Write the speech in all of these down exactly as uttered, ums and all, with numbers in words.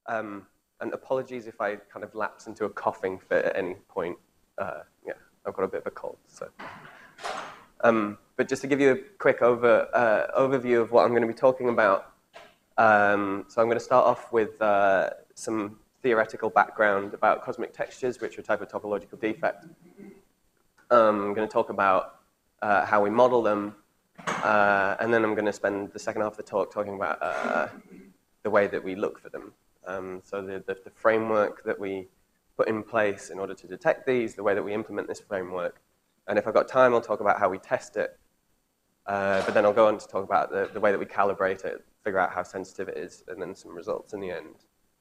Um, and apologies if I kind of lapse into a coughing fit at any point. Uh, yeah, I've got a bit of a cold, so. Um, but just to give you a quick over, uh, overview of what I'm going to be talking about. Um, so I'm going to start off with uh, some theoretical background about cosmic textures, which are a type of topological defect. Um, I'm going to talk about uh, how we model them, uh, and then I'm going to spend the second half of the talk talking about uh, the way that we look for them. Um, so the, the, the framework that we put in place in order to detect these, the way that we implement this framework. And if I've got time, I'll talk about how we test it. Uh, but then I'll go on to talk about the, the way that we calibrate it, figure out how sensitive it is, and then some results in the end.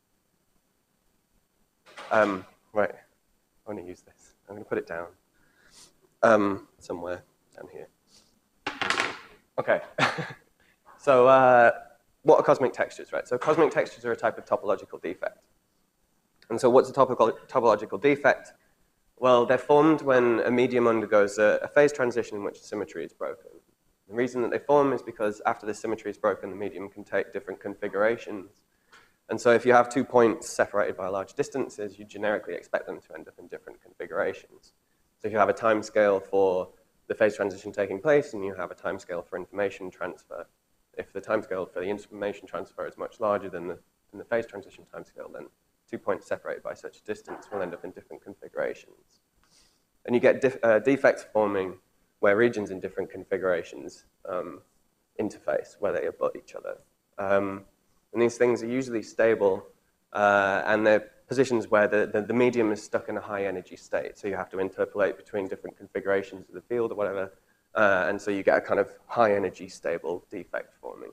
Um, right, I want to use this. I'm going to put it down um, somewhere down here. Okay, so uh, what are cosmic textures, right? So cosmic textures are a type of topological defect. And so what's a topical, topological defect? Well, they're formed when a medium undergoes a, a phase transition in which the symmetry is broken. The reason that they form is because after the symmetry is broken, the medium can take different configurations. And so if you have two points separated by large distances, you generically expect them to end up in different configurations. So if you have a time scale for the phase transition taking place, and you have a time scale for information transfer, if the time scale for the information transfer is much larger than the, than the phase transition time scale, then two points separated by such a distance will end up in different configurations. And you get def uh, defects forming where regions in different configurations um, interface, where they abut each other. Um, and these things are usually stable, uh, and they're positions where the, the, the medium is stuck in a high energy state, so you have to interpolate between different configurations of the field or whatever, uh, and so you get a kind of high energy stable defect forming.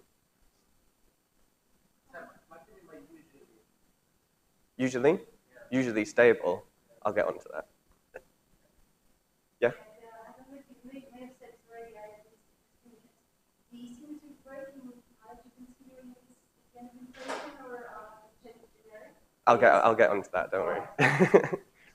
Usually, yeah. Usually stable. I'll get onto that. Yeah? I'll get, I'll get onto that, don't worry.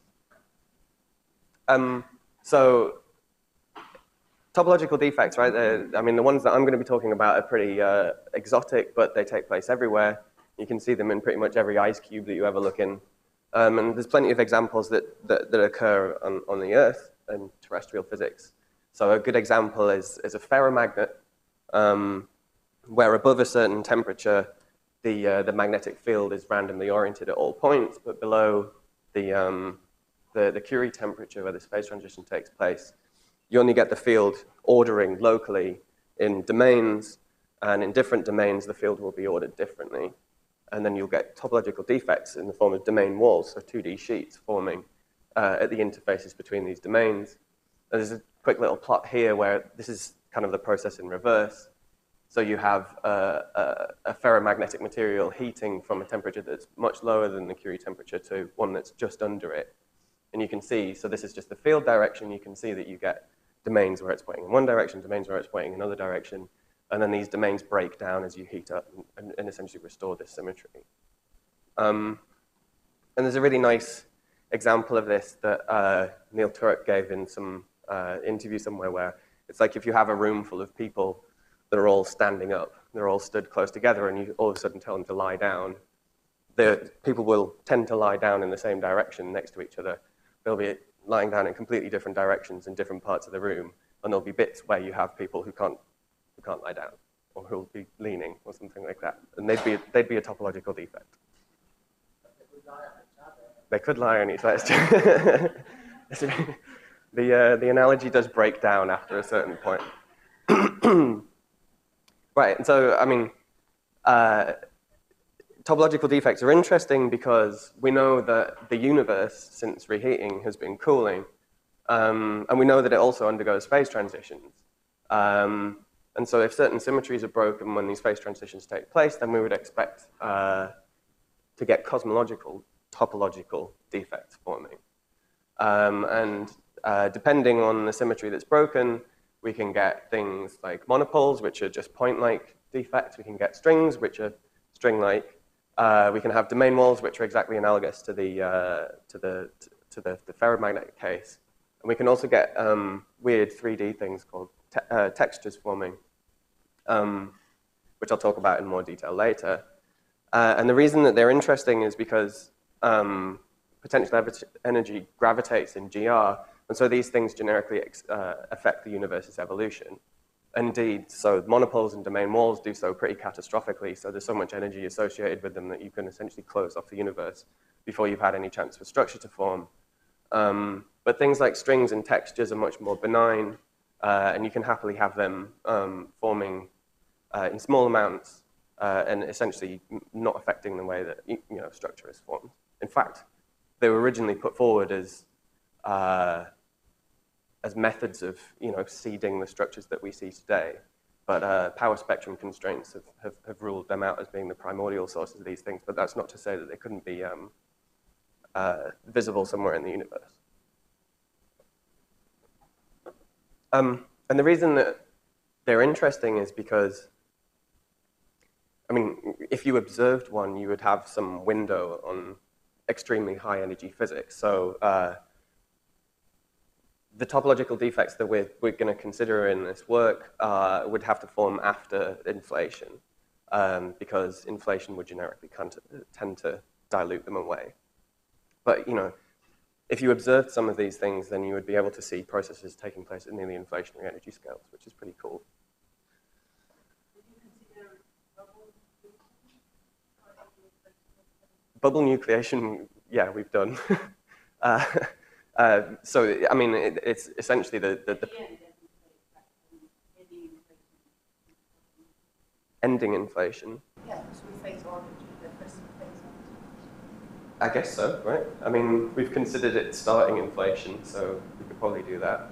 um, so, topological defects, right? They're, I mean, the ones that I'm going to be talking about are pretty uh, exotic, but they take place everywhere. You can see them in pretty much every ice cube that you ever look in. Um, and there's plenty of examples that, that, that occur on, on the Earth in terrestrial physics. So a good example is, is a ferromagnet, um, where above a certain temperature, the, uh, the magnetic field is randomly oriented at all points, but below the, um, the, the Curie temperature where this phase transition takes place, you only get the field ordering locally in domains, and in different domains, the field will be ordered differently. And then you'll get topological defects in the form of domain walls, so two D sheets forming uh, at the interfaces between these domains. And there's a quick little plot here where this is kind of the process in reverse. So you have uh, a, a ferromagnetic material heating from a temperature that's much lower than the Curie temperature to one that's just under it. And you can see, so this is just the field direction, you can see that you get domains where it's pointing in one direction, domains where it's pointing in another direction, and then these domains break down as you heat up and, and, and essentially restore this symmetry. Um, and there's a really nice example of this that uh, Neil Turok gave in some uh, interview somewhere where it's like if you have a room full of people that are all standing up, they're all stood close together, and you all of a sudden tell them to lie down, the people will tend to lie down in the same direction next to each other. They'll be lying down in completely different directions in different parts of the room, and there'll be bits where you have people who can't who can't lie down, or who'll be leaning, or something like that. And they'd be, they'd be a topological defect. They could lie on each other. the, uh, the analogy does break down after a certain point. Right, and so, I mean, uh, topological defects are interesting because we know that the universe, since reheating, has been cooling, um, and we know that it also undergoes phase transitions. Um, And so if certain symmetries are broken when these phase transitions take place, then we would expect uh, to get cosmological, topological defects forming. Um, and uh, depending on the symmetry that's broken, we can get things like monopoles, which are just point-like defects. We can get strings, which are string-like. Uh, we can have domain walls, which are exactly analogous to the, uh, to the, to the, the ferromagnetic case. And we can also get um, weird three D things called te uh, textures forming, um, which I'll talk about in more detail later. Uh, and the reason that they're interesting is because um, potential energy gravitates in G R, and so these things generically uh, affect the universe's evolution. Indeed, so monopoles and domain walls do so pretty catastrophically, so there's so much energy associated with them that you can essentially close off the universe before you've had any chance for structure to form. Um, but things like strings and textures are much more benign, uh, and you can happily have them um, forming uh, in small amounts uh, and essentially not affecting the way that you know, structure is formed. In fact, they were originally put forward as uh, as methods of you know, seeding the structures that we see today. But uh, power spectrum constraints have, have, have ruled them out as being the primordial sources of these things. But that's not to say that they couldn't be um, uh, visible somewhere in the universe. Um, and the reason that they're interesting is because, I mean, if you observed one, you would have some window on extremely high energy physics. So uh, the topological defects that we're, we're going to consider in this work uh, would have to form after inflation, um, because inflation would generically tend to dilute them away. But, you know, if you observed some of these things, then you would be able to see processes taking place at nearly inflationary energy scales, which is pretty cool. Bubble nucleation, yeah, we've done. uh, uh, so, I mean, it, it's essentially the, the, the ending inflation. Yeah, so we phase order to the first phase. I guess so, right? I mean, we've considered it starting inflation, so we could probably do that.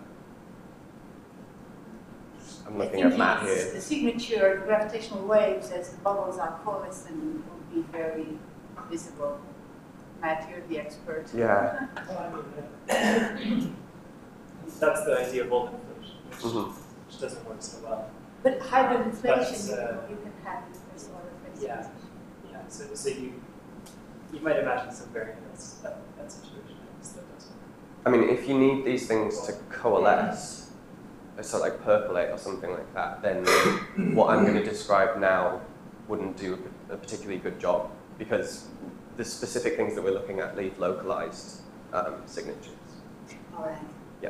I'm looking at Matt here. The signature gravitational waves as the bubbles are coalescing will be very visible. Matt, you're the expert. Yeah. That's the idea of voltage inflation, which, mm-hmm. which doesn't work so well. But hybrid inflation, uh, you can have in first order phase. Yeah, yeah. So, so you you might imagine some variance that that situation that does work. I mean, if you need these things to coalesce, so like percolate or something like that, then what I'm going to describe now wouldn't do a particularly good job, because the specific things that we're looking at leave localized um, signatures. All right. Yeah.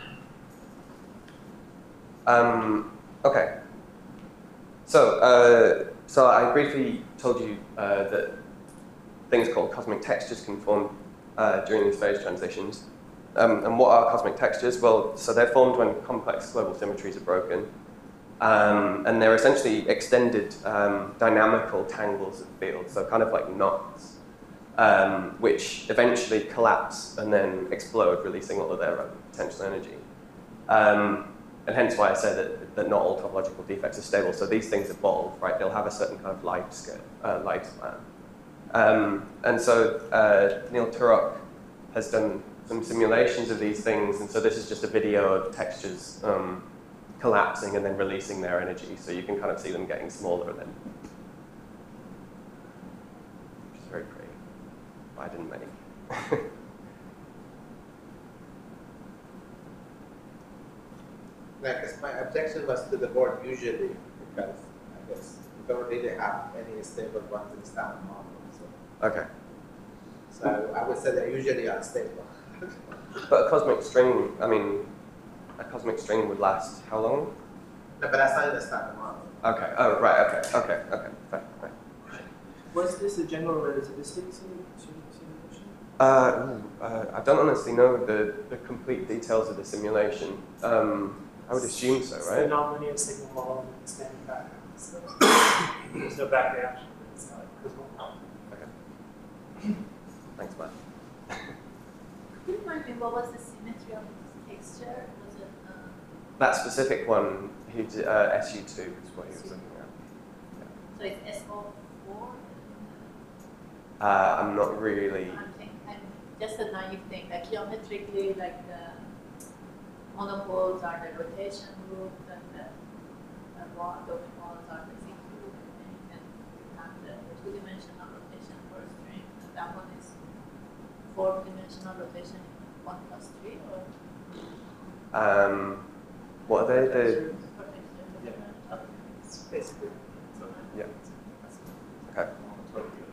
Um, okay. So, uh, so I briefly told you uh, that things called cosmic textures can form uh, during these phase transitions. Um, and what are cosmic textures? Well, so they're formed when complex global symmetries are broken. Um, and they're essentially extended um, dynamical tangles of fields, so kind of like knots, um, which eventually collapse and then explode, releasing all of their own potential energy. Um, and hence why I said that, that not all topological defects are stable. So these things evolve, right? They'll have a certain kind of life scale, uh, lifespan. Um, and so uh, Neil Turok has done some simulations of these things, and so this is just a video of textures um, collapsing and then releasing their energy, so you can kind of see them getting smaller then. Which is very pretty. I didn't make. I guess my objection was to the board usually, because I guess we don't really have any stable ones in standard model. So. Okay. So I would say they're usually unstable. But a cosmic string, I mean, a cosmic string would last how long? No, but that's not in the standard model. Okay. Oh, right. Okay. Okay. Okay. Fair, fair. Was this a general relativistic simulation? Uh, ooh, uh, I don't honestly know the, the complete details of the simulation. Um, I would assume so, It's right? the nonlinear signal model with expanding background. So there's no back reaction. It's not cosmology. Okay. Thanks, Matt. Could you remind me what was the symmetry of this texture? Was it? Uh, That specific one, he did, uh, S U two is what he was looking at. so it's S O four. Uh, I'm not really. I'm thinking, I'm just a naive thing. Like geometrically, like the monopoles are the rotation group, and the, the wall, domain walls are the Z group, and then you have the two-dimensional rotation for a string, and that one is four-dimensional rotation in one plus three, or? Um, what are they? The Yeah. It's basically. So, yeah. Okay.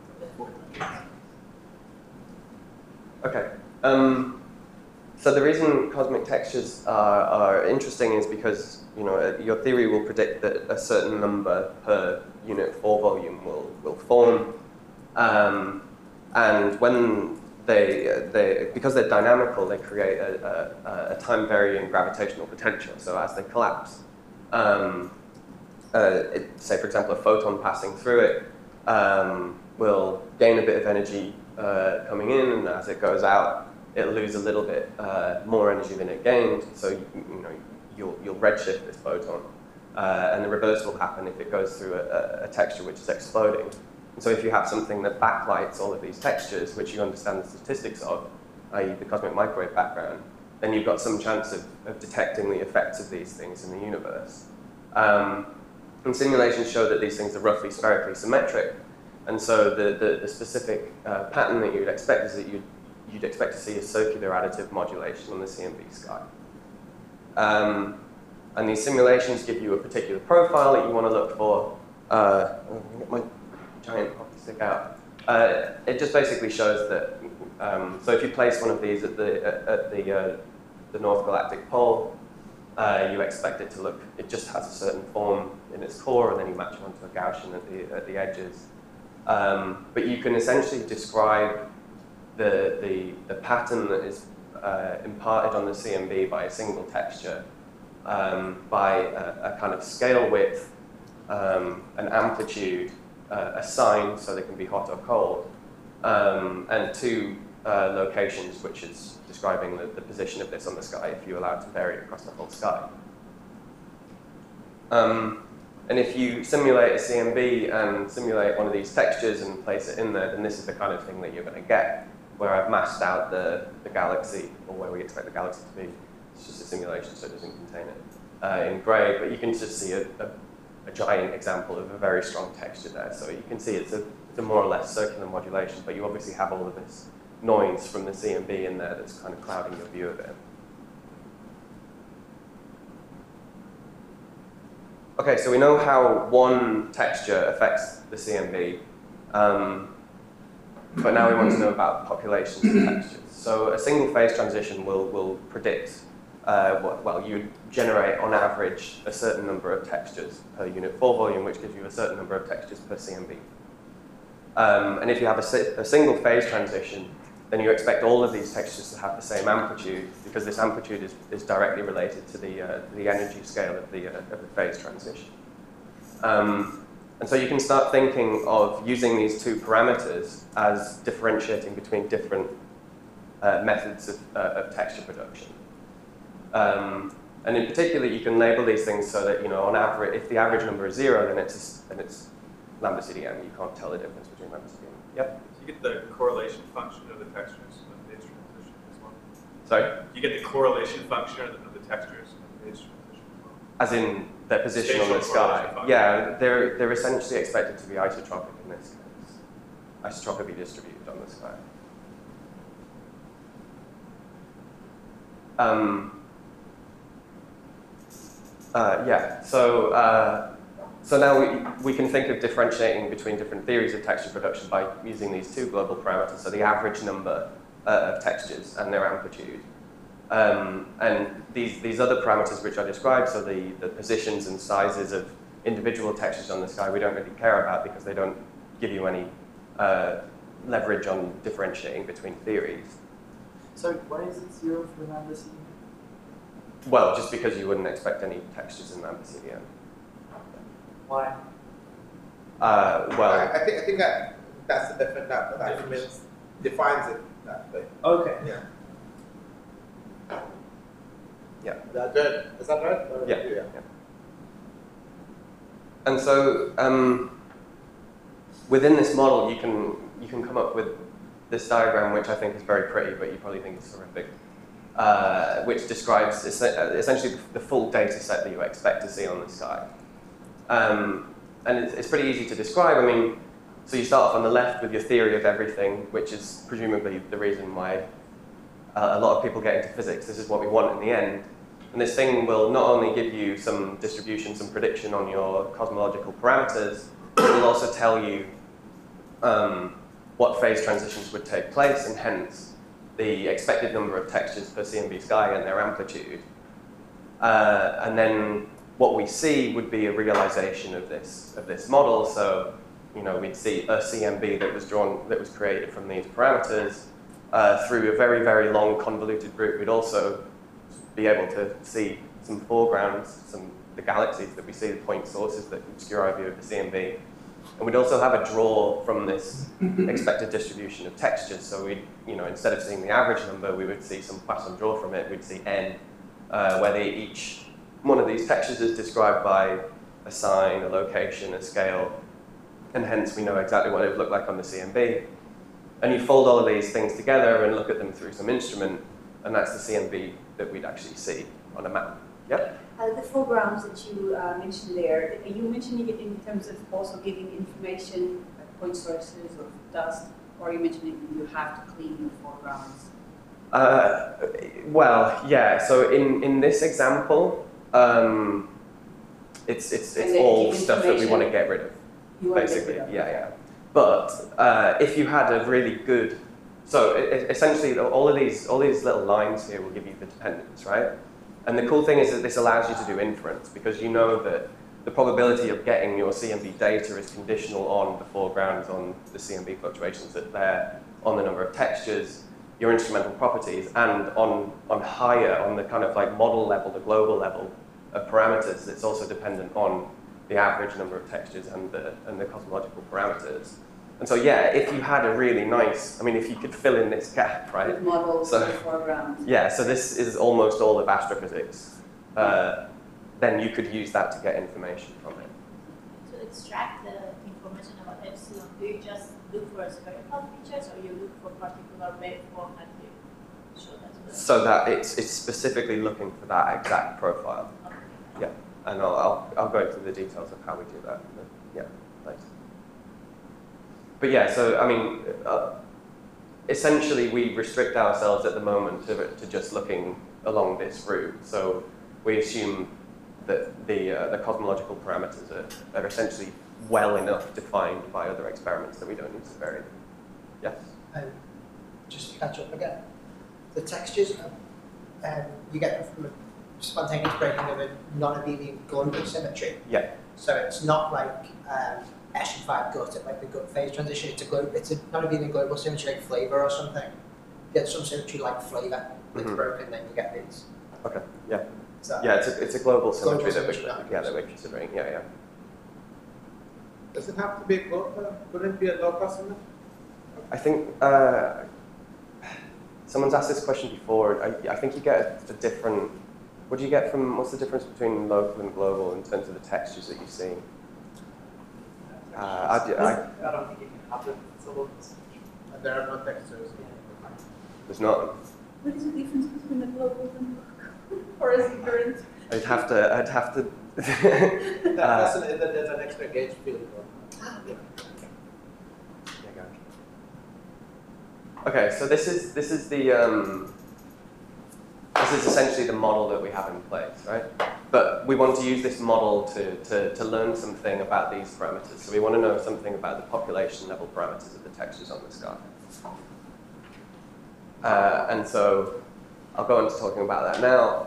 Um, so the reason cosmic textures are, are interesting is because you know your theory will predict that a certain number per unit four volume will will form, um, and when they they because they're dynamical, they create a, a, a time varying gravitational potential. So as they collapse, um, uh, it, say for example a photon passing through it um, will gain a bit of energy uh, coming in, and as it goes out, it'll lose a little bit uh, more energy than it gained. So you, you know you'll you'll redshift this photon, uh, and the reverse will happen if it goes through a, a texture which is exploding. And so if you have something that backlights all of these textures, which you understand the statistics of, that is the cosmic microwave background, then you've got some chance of, of detecting the effects of these things in the universe. Um, and simulations show that these things are roughly spherically symmetric, and so the, the, the specific uh, pattern that you'd expect is that you'd, you'd expect to see a circular additive modulation on the C M B sky. Um, and these simulations give you a particular profile that you want to look for. Uh, oh, my giant hockey stick out. Uh, it just basically shows that, um, so if you place one of these at the, at, at the, uh, the North Galactic Pole, uh, you expect it to look, it just has a certain form in its core, and then you match it onto a Gaussian at the, at the edges. Um, but you can essentially describe the, the, the pattern that is uh, imparted on the C M B by a single texture, um, by a, a kind of scale width, um, an amplitude, uh, a sign, so they can be hot or cold, um, and two uh, locations, which is describing the, the position of this on the sky if you allow it to vary across the whole sky. Um, and if you simulate a C M B and simulate one of these textures and place it in there, then this is the kind of thing that you're going to get, where I've masked out the, the galaxy, or where we expect the galaxy to be. It's just a simulation, so it doesn't contain it, uh, in gray, but you can just see a, a, a giant example of a very strong texture there. So you can see it's a, it's a more or less circular modulation, but you obviously have all of this noise from the C M B in there that's kind of clouding your view of it. Okay, so we know how one texture affects the C M B, um, but now we want to know about populations of textures. So a single phase transition will, will predict, uh, what, well, you generate on average a certain number of textures per unit four volume, which gives you a certain number of textures per C M B. Um, and if you have a, a single phase transition, then you expect all of these textures to have the same amplitude, because this amplitude is, is directly related to the, uh, the energy scale of the, uh, of the phase transition. Um, and so you can start thinking of using these two parameters as differentiating between different uh, methods of, uh, of texture production. Um, and in particular, you can label these things so that, you know, on average, if the average number is zero, then it's, then it's lambda C D M. You can't tell the difference between lambda C D M. Yep. You get the correlation function of the textures of the phase transition as well. Sorry? You get the correlation function of the, of the textures of the phase transition as well. As in their position Spatial on the sky. correlation function. Yeah, they're, they're essentially expected to be isotropic in this case. Isotropically distributed on the sky. Um, uh, yeah, so, uh, so now we, we can think of differentiating between different theories of texture production by using these two global parameters, so the average number uh, of textures and their amplitude. Um, and these, these other parameters which I described, so the, the positions and sizes of individual textures on the sky, we don't really care about because they don't give you any uh, leverage on differentiating between theories. So why is it zero for lambda C D M? Well, just because you wouldn't expect any textures in lambda C D M. Why? Uh, well, I, I think I think that that's the different that that argument defines it that way. Okay. Yeah. Yeah. Is that good? Is that right? Or Yeah. yeah. yeah. And so um, within this model, you can you can come up with this diagram, which I think is very pretty, but you probably think it's horrific, uh, which describes essentially the full data set that you expect to see on the sky. Um, and it's, it's pretty easy to describe. I mean, so you start off on the left with your theory of everything, which is presumably the reason why uh, a lot of people get into physics. This is what we want in the end. And this thing will not only give you some distribution, some prediction on your cosmological parameters, but it will also tell you um, what phase transitions would take place, and hence the expected number of textures per C M B sky and their amplitude. Uh, and then what we see would be a realization of this, of this model. So, you know, we'd see a C M B that was drawn, that was created from these parameters uh, through a very, very long convoluted route. We'd also be able to see some foregrounds, some the galaxies that we see, the point sources that obscure our view of the C M B. And we'd also have a draw from this expected distribution of textures. So we, you know, instead of seeing the average number, we would see some Poisson draw from it. We'd see n, uh, where they each one of these textures is described by a sign, a location, a scale, and hence we know exactly what it would look like on the C M B. And you fold all of these things together and look at them through some instrument, and that's the C M B that we'd actually see on a map. Yep. Uh, the foregrounds that you uh, mentioned there, are you mentioning it in terms of also giving information, like point sources or dust, or are you mentioning you have to clean the foregrounds? Uh, well, yeah. So in, in this example, um, it's it's And it's then all give stuff that we want to information. get rid of, You want to get basically. rid of. Yeah, yeah. But uh, if you had a really good, so e- e- essentially all of these all these little lines here will give you the dependence, right? And the cool thing is that this allows you to do inference because you know that the probability of getting your C M B data is conditional on the foregrounds, on the C M B fluctuations that there, on the number of textures, your instrumental properties, and on, on higher, on the kind of like model level, the global level of parameters, it's also dependent on the average number of textures and the, and the cosmological parameters. And so yeah, if you had a really nice, I mean, if you could fill in this gap, right? With models So- in the foreground. Yeah, so this is almost all of astrophysics. Uh, then you could use that to get information from it. To extract the information about epsilon, do you just look for spherical features or you look for particular waveform that you show that to the So that it's, it's specifically looking for that exact profile. Okay. Yeah, and I'll, I'll, I'll go into the details of how we do that. But yeah, thanks. But yeah, so I mean, uh, essentially we restrict ourselves at the moment to, to just looking along this route. So we assume that the, uh, the cosmological parameters are, are essentially well enough defined by other experiments that we don't need to vary them. Yes? Um, just to catch up again, the textures, um, you get them from a spontaneous breaking of a non-abelian global symmetry. Yeah. So it's not like um, S U five gut at like the gut phase transition. It's a glo- it's a non-abelian global symmetry like flavor or something. You get some symmetry like flavor that's Mhm. broken, then you get these. Okay, yeah. So, Yeah, it's a, it's a global symmetry that symmetry, we're, not yeah, that we're considering. Yeah, yeah. Does it have to be a low, uh, could it be a low cost symmetry? I think uh, someone's asked this question before. I, I think you get a, a different. What do you get from? What's the difference between local and global in terms of the textures that you see? Uh, I, I, I don't think you can have it. It's a local symmetry. And there are no textures. there's not. What is the difference between the global and local? Or is it current? I'd have to. I'd have to. That, uh, that's an, that there's an extra gauge field. Ah, Yeah. there you go. Okay, so this is this is the um, this is essentially the model that we have in place, right? But we want to use this model to, to, to learn something about these parameters. So we want to know something about the population level parameters of the textures on the sky. Uh, and so I'll go into talking about that now.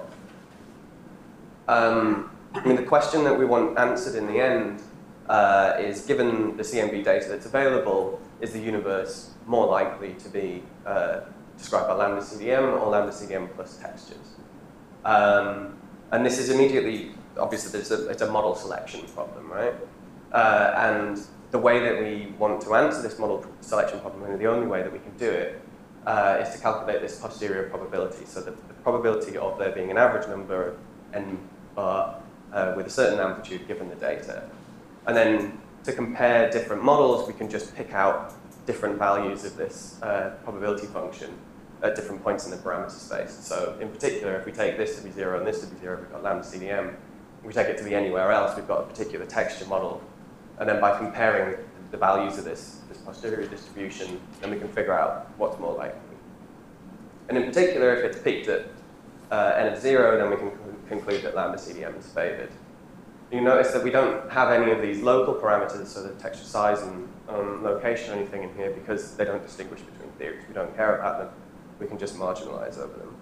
Um, I mean, the question that we want answered in the end uh, is, given the C M B data that's available, is the universe more likely to be uh, described by lambda C D M or lambda C D M plus textures? Um, and this is immediately, obviously, it's a, it's a model selection problem, right? Uh, and the way that we want to answer this model selection problem, and the only way that we can do it, uh, is to calculate this posterior probability. So the, the probability of there being an average number of n bar uh, with a certain amplitude given the data. And then to compare different models, we can just pick out different values of this uh, probability function at different points in the parameter space. So in particular, if we take this to be zero and this to be zero, we've got lambda C D M. If we take it to be anywhere else, we've got a particular texture model. And then by comparing the values of this, this posterior distribution, then we can figure out what's more likely. And in particular, if it's peaked at uh, n of zero, then we can con conclude that lambda C D M is favored. You notice that we don't have any of these local parameters, so the texture size and um, location or anything in here, because they don't distinguish between theories. We don't care about them. we can just marginalize over them.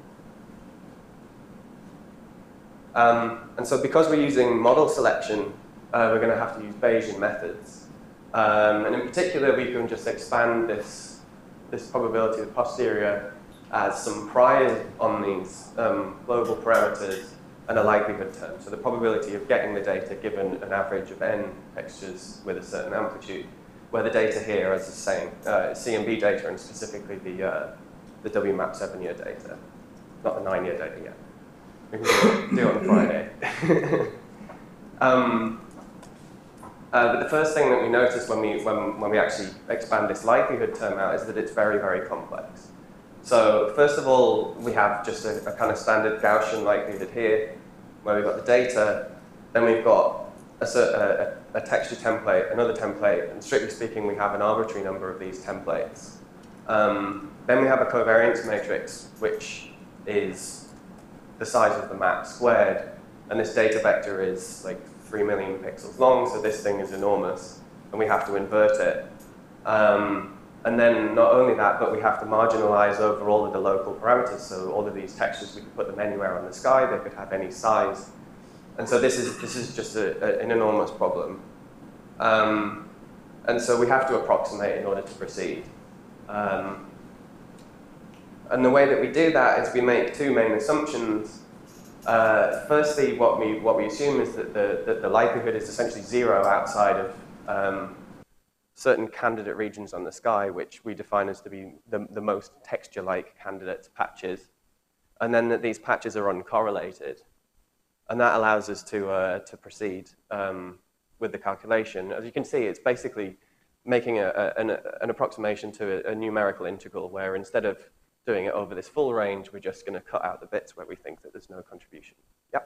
Um, and so because we're using model selection, uh, we're going to have to use Bayesian methods. Um, and in particular, we can just expand this, this probability of posterior as some priors on these um, global parameters and a likelihood term. So the probability of getting the data given an average of n textures with a certain amplitude, where the data here is the same, uh, C M B data, and specifically the, uh, the W map seven-year data, not the nine-year data yet. We can do it, do it on Friday. um, uh, but the first thing that we notice when we, when, when we actually expand this likelihood term out is that it's very, very complex. So first of all, we have just a, a kind of standard Gaussian likelihood here, where we've got the data, then we've got a, a, a texture template, another template, and strictly speaking, we have an arbitrary number of these templates. Um, then we have a covariance matrix, which is the size of the map squared, and this data vector is like three million pixels long, so this thing is enormous, and we have to invert it. Um, And then not only that, but we have to marginalize over all of the local parameters. So all of these textures, we could put them anywhere on the sky. They could have any size. And so this is, this is just a, a, an enormous problem. Um, and so we have to approximate in order to proceed. Um, and the way that we do that is we make two main assumptions. Uh, firstly, what we, what we assume is that the, that the likelihood is essentially zero outside of um, certain candidate regions on the sky, which we define as to be the, the most texture-like candidate patches, and then that these patches are uncorrelated. And that allows us to, uh, to proceed um, with the calculation. As you can see, it's basically making a, a, an, an approximation to a, a numerical integral, where instead of doing it over this full range, we're just going to cut out the bits where we think that there's no contribution. Yep.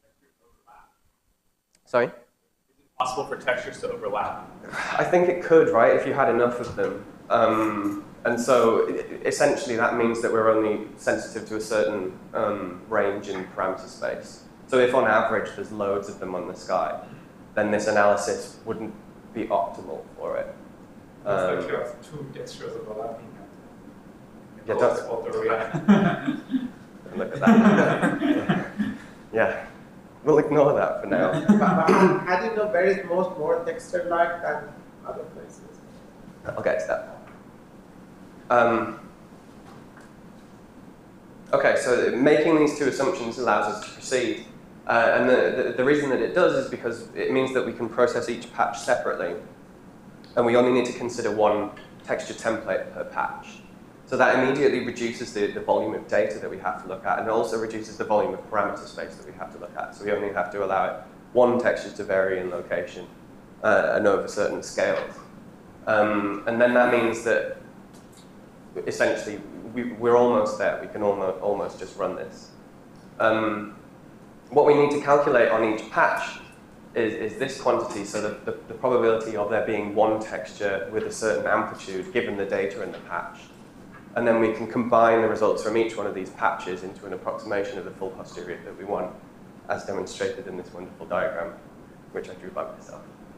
Sorry? Possible for textures to overlap? I think it could, right, if you had enough of them. Um, and so essentially that means that we're only sensitive to a certain um, range in parameter space. So if on average there's loads of them on the sky, then this analysis wouldn't be optimal for it. It's Um, like you have two textures overlapping. Yeah, that's what the real. Look at that. Yeah. We'll ignore that for now. But, but how, how do you know where is most more texture-like than other places? I'll get to that. Um, okay, so making these two assumptions allows us to proceed. Uh, and the, the, the reason that it does is because it means that we can process each patch separately. And we only need to consider one texture template per patch. So that immediately reduces the, the volume of data that we have to look at, and it also reduces the volume of parameter space that we have to look at. So we only have to allow one texture to vary in location uh, and over certain scales. Um, and then that means that essentially we, we're almost there. We can almost, almost just run this. Um, what we need to calculate on each patch is, is this quantity, so the, the, the probability of there being one texture with a certain amplitude given the data in the patch. And then we can combine the results from each one of these patches into an approximation of the full posterior that we want, as demonstrated in this wonderful diagram, which I drew by myself.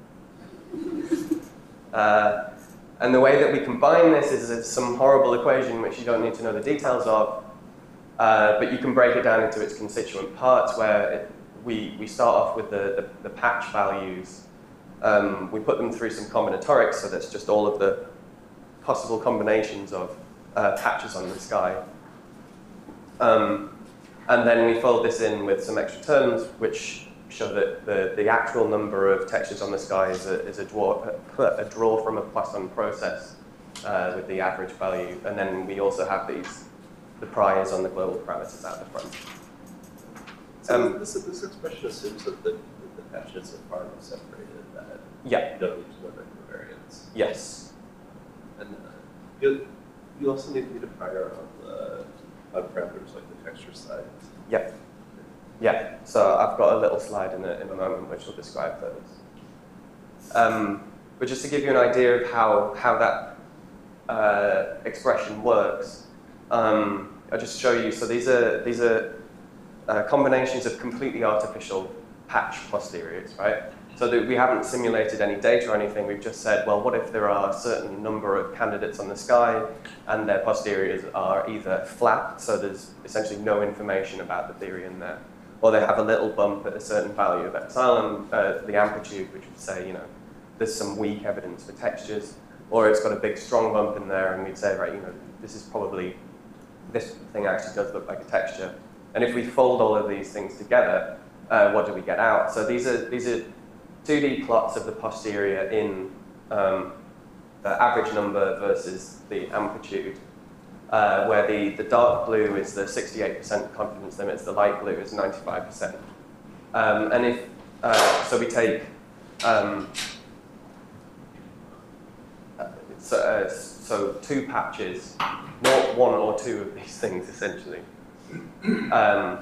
Uh, and the way that we combine this is it's some horrible equation which you don't need to know the details of, uh, but you can break it down into its constituent parts, where it, we, we start off with the, the, the patch values. Um, we put them through some combinatorics, so that's just all of the possible combinations of Uh, patches on the sky. Um, and then we fold this in with some extra terms which show that the, the actual number of textures on the sky is a, is a, draw, a draw from a Poisson process uh, with the average value. And then we also have these, the priors on the global parameters out the front. So Um, this, this expression assumes that the, that the patches are far enough separated that Yeah. you don't need to limit covariance. Yes. And uh, you, you also need to meet a prior on the on parameters like the texture size. Yep. Yeah. So I've got a little slide in a, in a moment which will describe those. Um, but just to give you an idea of how, how that uh, expression works, um, I'll just show you. So these are, these are uh, combinations of completely artificial patch posteriors, right? So that we haven't simulated any data or anything, we've just said, well, what if there are a certain number of candidates on the sky and their posteriors are either flat, so there's essentially no information about the theory in there, or they have a little bump at a certain value of epsilon, uh, the amplitude, which would say, you know, there's some weak evidence for textures, or it's got a big strong bump in there, and we'd say, right, you know, this is probably, this thing actually does look like a texture. And if we fold all of these things together, uh, what do we get out? So these are these are two D plots of the posterior in um, the average number versus the amplitude, uh, where the, the dark blue is the sixty-eight percent confidence limits, the light blue is ninety-five percent. Um, and if, uh, so we take, um, so, uh, so two patches, not one or two of these things essentially. Um,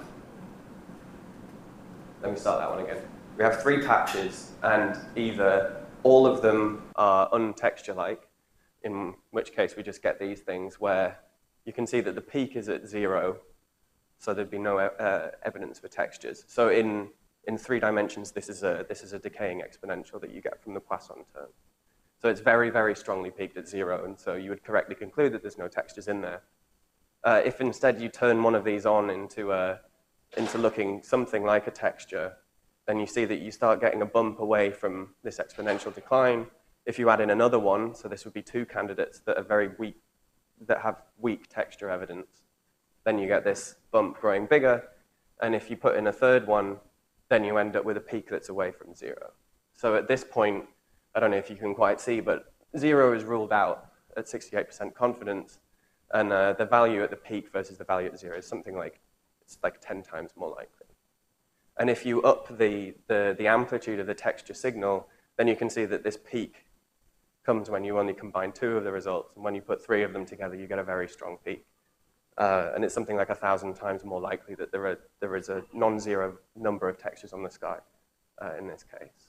let me start that one again. We have three patches, and either all of them are untexture-like, in which case we just get these things where you can see that the peak is at zero, so there'd be no uh, evidence for textures. So in, in three dimensions, this is, a, this is a decaying exponential that you get from the Poisson term. So it's very, very strongly peaked at zero, and so you would correctly conclude that there's no textures in there. Uh, if instead you turn one of these on into, a, into looking something like a texture, then you see that you start getting a bump away from this exponential decline. If you add in another one, so this would be two candidates that are very weak, that have weak texture evidence, then you get this bump growing bigger. And if you put in a third one, then you end up with a peak that's away from zero. So at this point, I don't know if you can quite see, but zero is ruled out at sixty-eight percent confidence. And uh, the value at the peak versus the value at zero is something like, it's like ten times more likely. And if you up the, the, the amplitude of the texture signal, then you can see that this peak comes when you only combine two of the results. And when you put three of them together, you get a very strong peak. Uh, and it's something like a thousand times more likely that there, are, there is a non-zero number of textures on the sky uh, in this case.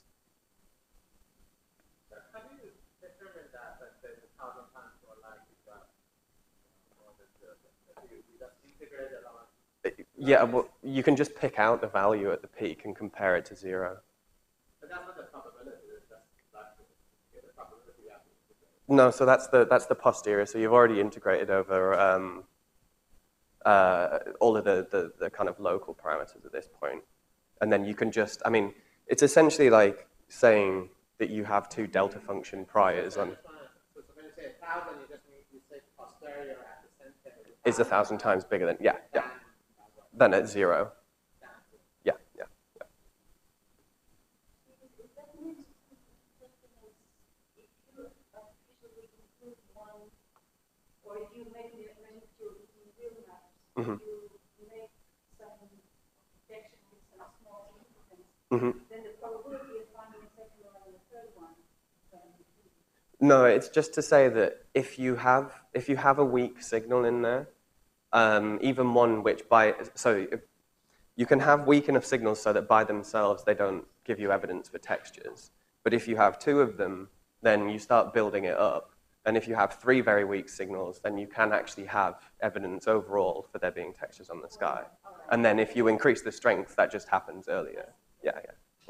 How do you determine that, that there's a thousand times more likely that more than zero? You just integrate it on? Yeah, well, you can just pick out the value at the peak and compare it to zero. But that's not the probability, that's the probability you have to integrate. No, so that's the, that's the posterior. So you've already integrated over um, uh, all of the, the, the kind of local parameters at this point. And then you can just, I mean, it's essentially like saying that you have two delta function priors on. So when you say a thousand, you just mean you say posterior at the center. Is a thousand times bigger than, yeah, yeah. Than at zero. Yeah, yeah, yeah. Is that means if you artificially include one, or if you make the arrangement in real maps, Mm-hmm. you make some detection with some small significance, Mm-hmm. then the probability of finding a second one and a third one is going to be. No, it's just to say that if you have if you have a weak signal in there, um, even one which by so you can have weak enough signals so that by themselves they don't give you evidence for textures. But if you have two of them, then you start building it up. And if you have three very weak signals, then you can actually have evidence overall for there being textures on the sky. And then if you increase the strength, that just happens earlier. Yeah, yeah. yeah.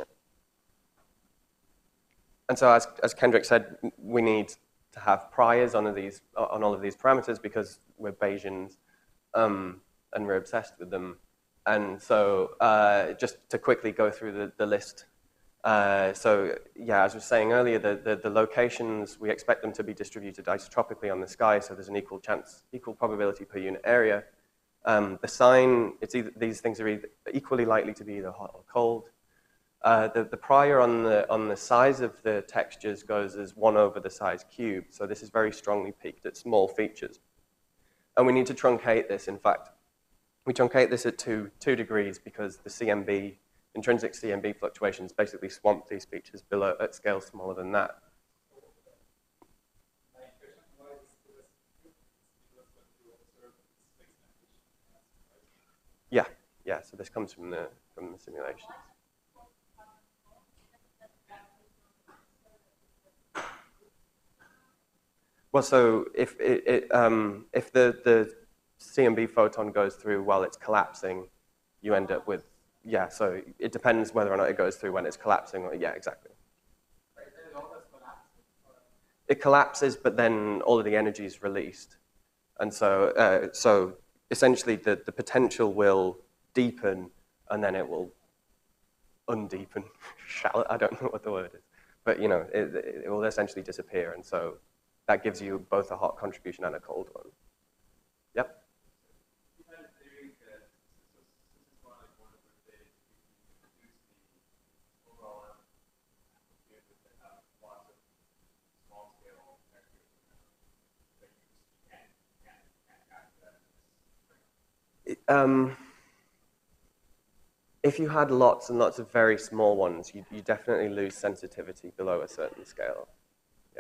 And so as, as Kendrick said, we need to have priors on, these, on all of these parameters because we're Bayesians um, and we're obsessed with them. And so uh, just to quickly go through the, the list. Uh, so yeah, as I was saying earlier, the, the, the locations, we expect them to be distributed isotropically on the sky, so there's an equal chance, equal probability per unit area. Um, the sign, it's either, these things are either equally likely to be either hot or cold. Uh, the, the prior on the, on the size of the textures goes as one over the size cubed, so this is very strongly peaked at small features. And we need to truncate this, in fact. We truncate this at two, two degrees because the C M B, intrinsic C M B fluctuations basically swamp these features below at scale smaller than that. Yeah, yeah, so this comes from the, from the simulations. Well, so if, it, it, um, if the, the C M B photon goes through while it's collapsing, you end up with yeah, so it depends whether or not it goes through when it's collapsing or, yeah, exactly. It collapses, but then all of the energy is released. And so, uh, so essentially the, the potential will deepen, and then it will undeepen. Shall I don't know what the word is. But, you know, it, it will essentially disappear. And so that gives you both a hot contribution and a cold one. Yep. You had a theory that this is one like one of the days you reduce the overall amplitude that have lots of small scale textures that you just can't, can't, can't capture that. Um, if you had lots and lots of very small ones, you, you definitely lose sensitivity below a certain scale. Yeah.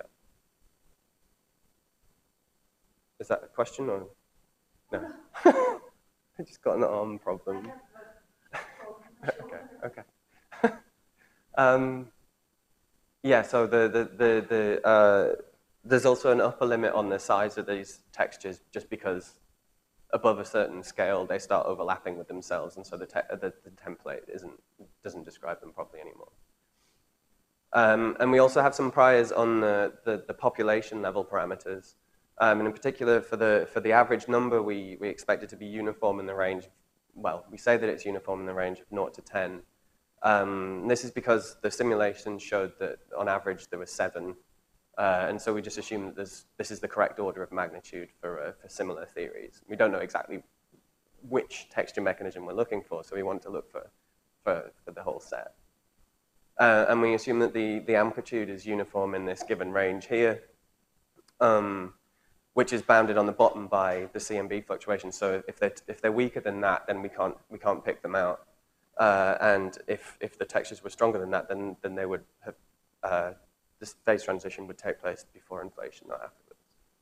Is that a question or no? I just got an arm problem. okay, okay. um, yeah, so the, the, the, the, uh, there's also an upper limit on the size of these textures just because above a certain scale, they start overlapping with themselves, and so the, te the, the template isn't, doesn't describe them properly anymore. Um, and we also have some priors on the, the, the population level parameters. Um, and in particular, for the, for the average number, we, we expect it to be uniform in the range, well, we say that it's uniform in the range of zero to ten. Um, this is because the simulation showed that on average there were seven. Uh, and so we just assume that this, this is the correct order of magnitude for, uh, for similar theories. We don't know exactly which texture mechanism we're looking for, so we want to look for, for, for the whole set. Uh, and we assume that the, the amplitude is uniform in this given range here, um, which is bounded on the bottom by the C M B fluctuation. So if they're, if they're weaker than that, then we can't, we can't pick them out. Uh, and if, if the textures were stronger than that, then, then they would have, uh, this phase transition would take place before inflation, not afterwards.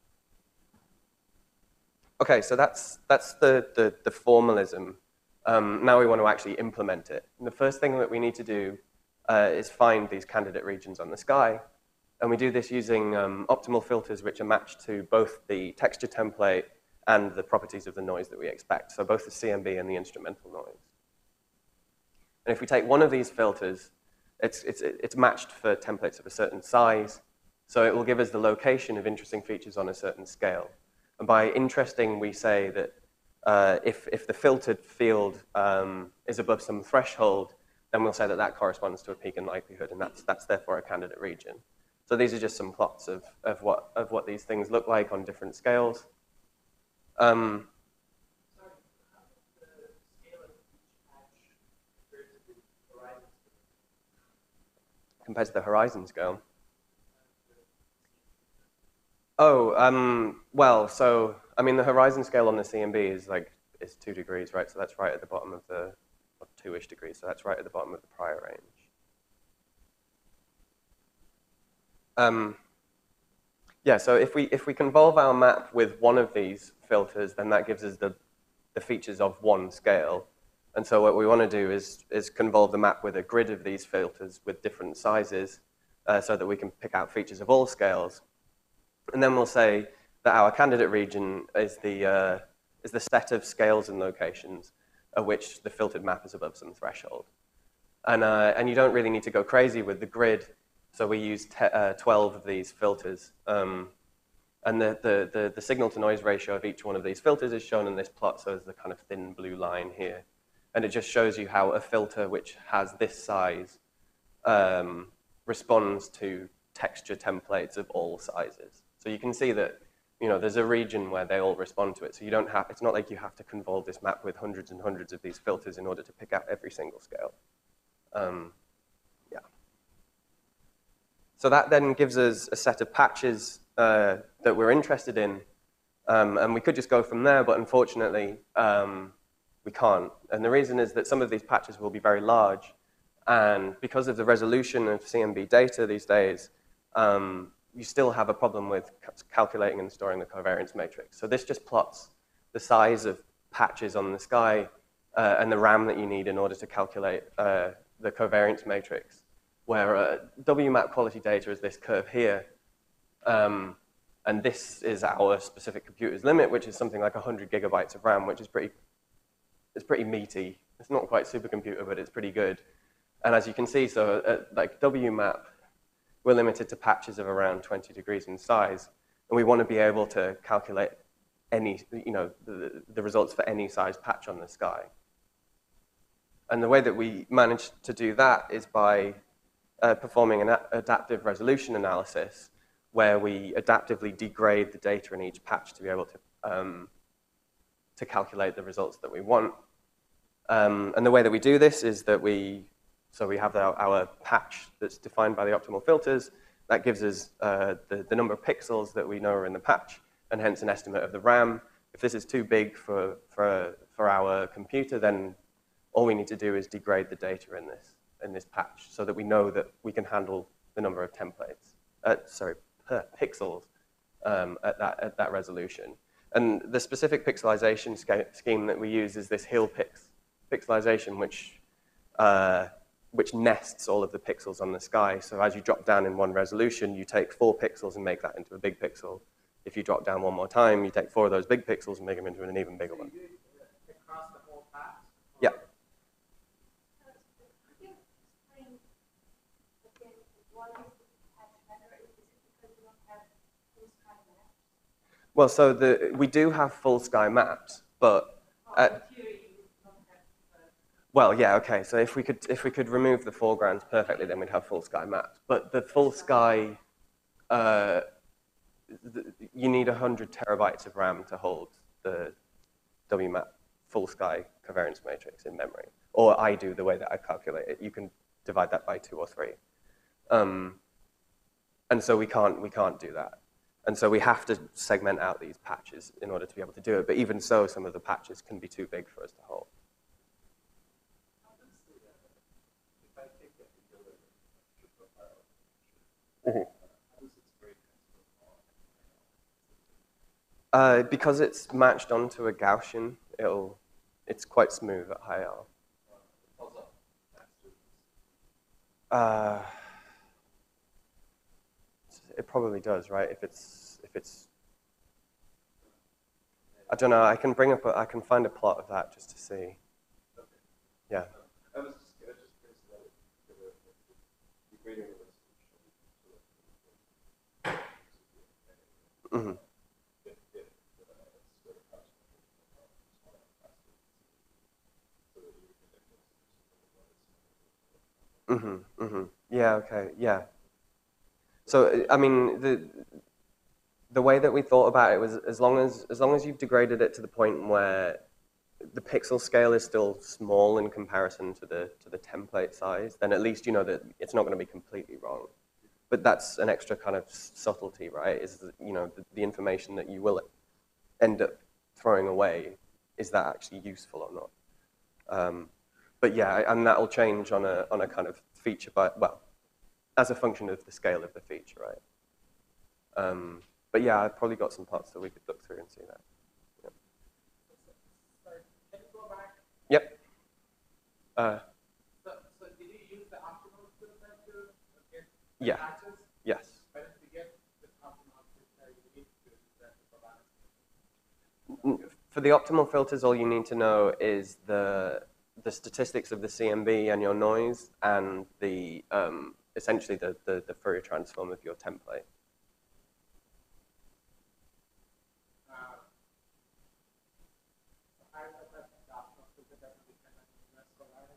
Okay, so that's, that's the, the, the formalism. Um, now we want to actually implement it. And the first thing that we need to do uh, is find these candidate regions on the sky. And we do this using um, optimal filters which are matched to both the texture template and the properties of the noise that we expect. So both the C M B and the instrumental noise. And if we take one of these filters, It's, it's, it's matched for templates of a certain size, so it will give us the location of interesting features on a certain scale. And by interesting, we say that uh, if, if the filtered field um, is above some threshold, then we'll say that that corresponds to a peak in likelihood, and that's, that's therefore a candidate region. So these are just some plots of, of, what, of what these things look like on different scales. Um, compared to the horizon scale. Oh, um, well, so, I mean, the horizon scale on the C M B is like, is two degrees, right? So that's right at the bottom of the, or two-ish degrees, so that's right at the bottom of the prior range. Um, yeah, so if we, if we convolve our map with one of these filters, then that gives us the, the features of one scale. And so what we want to do is, is convolve the map with a grid of these filters with different sizes uh, so that we can pick out features of all scales. And then we'll say that our candidate region is the, uh, is the set of scales and locations at which the filtered map is above some threshold. And, uh, and you don't really need to go crazy with the grid, so we use uh, twelve of these filters. Um, and the, the, the, the signal-to-noise ratio of each one of these filters is shown in this plot, so there's the kind of thin blue line here. And it just shows you how a filter which has this size um, responds to texture templates of all sizes. So you can see that, you know, there's a region where they all respond to it. So you don't have, it's not like you have to convolve this map with hundreds and hundreds of these filters in order to pick out every single scale. Um, yeah. So that then gives us a set of patches uh, that we're interested in. Um, and we could just go from there, but unfortunately, um, we can't. And the reason is that some of these patches will be very large. And because of the resolution of C M B data these days, um, you still have a problem with calculating and storing the covariance matrix. So this just plots the size of patches on the sky uh, and the RAM that you need in order to calculate uh, the covariance matrix, where uh, W map quality data is this curve here. Um, and this is our specific computer's limit, which is something like one hundred gigabytes of RAM, which is pretty It's pretty meaty It's not quite supercomputer, but it's pretty good. And as you can see, so at like W map, we're limited to patches of around twenty degrees in size, and we want to be able to calculate any, you know, the, the results for any size patch on the sky. And the way that we manage to do that is by uh, performing an adaptive resolution analysis, where we adaptively degrade the data in each patch to be able to um, to calculate the results that we want. Um, and the way that we do this is that we, so we have our, our patch that's defined by the optimal filters. That gives us uh, the, the number of pixels that we know are in the patch, and hence an estimate of the RAM. If this is too big for, for, for our computer, then all we need to do is degrade the data in this, in this patch so that we know that we can handle the number of templates, uh, sorry, per pixels um, at, that, at that resolution. And the specific pixelization scheme that we use is this Hill pix pixelization, which, uh, which nests all of the pixels on the sky. So as you drop down in one resolution, you take four pixels and make that into a big pixel. If you drop down one more time, you take four of those big pixels and make them into an even bigger one. Across the whole patch? Yeah. Well, so the, we do have full sky maps, but at, well, yeah, okay. So if we could if we could remove the foregrounds perfectly, then we'd have full sky maps. But the full sky, uh, the, you need one hundred terabytes of RAM to hold the W map full sky covariance matrix in memory. Or I do the way that I calculate it. You can divide that by two or three. Um, and so we can't we can't do that. And so we have to segment out these patches in order to be able to do it. But even so, some of the patches can be too big for us to hold. Mm-hmm. Uh, because it's matched onto a Gaussian, it'll, it's quite smooth at high R. Uh, it probably does, right? If it's, if it's, I don't know. I can bring up, a, I can find a plot of that just to see. Yeah. I was just, I was just curious about it. The greater Mm-hmm. Mm-hmm. Mm-hmm. Yeah. Okay. Yeah. So I mean, the the way that we thought about it was as long as as long as you've degraded it to the point where the pixel scale is still small in comparison to the to the template size, then at least you know that it's not going to be completely wrong. But that's an extra kind of subtlety, right? Is that, you know, the, the information that you will end up throwing away, is that actually useful or not? Um, but yeah, and that will change on a on a kind of feature by, well, as a function of the scale of the feature, right? Um, but yeah, I've probably got some parts that we could look through and see that. Yep. Sorry, can you go back? Yep. Uh, So, so did you use the optimal filter to get the yeah. patches? Yes. But if you get the optimal filter, you need to set the balance. For the optimal filters, all you need to know is the the statistics of the C M B and your noise, and the um, essentially the, the the Fourier transform of your template. Uh, I thought that the optimal filter doesn't depend on the U S provider.